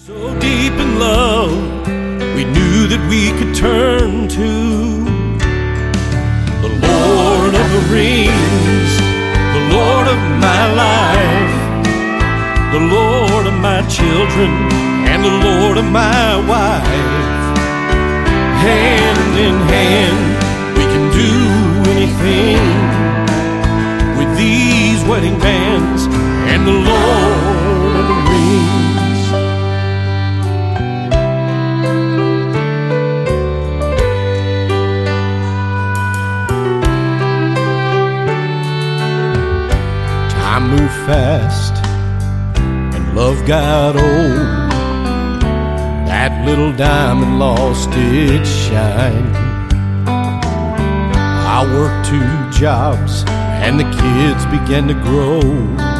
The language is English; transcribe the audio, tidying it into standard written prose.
So deep in love, we knew that we could turn to the Lord of the Rings, the Lord of my life, the Lord of my children, and the Lord of my wife. Hand in hand, we can do anything with these wedding bands and the Lord of the Rings. Time moved fast and love got old. That little diamond lost its shine. I worked 2 jobs and the kids began to grow.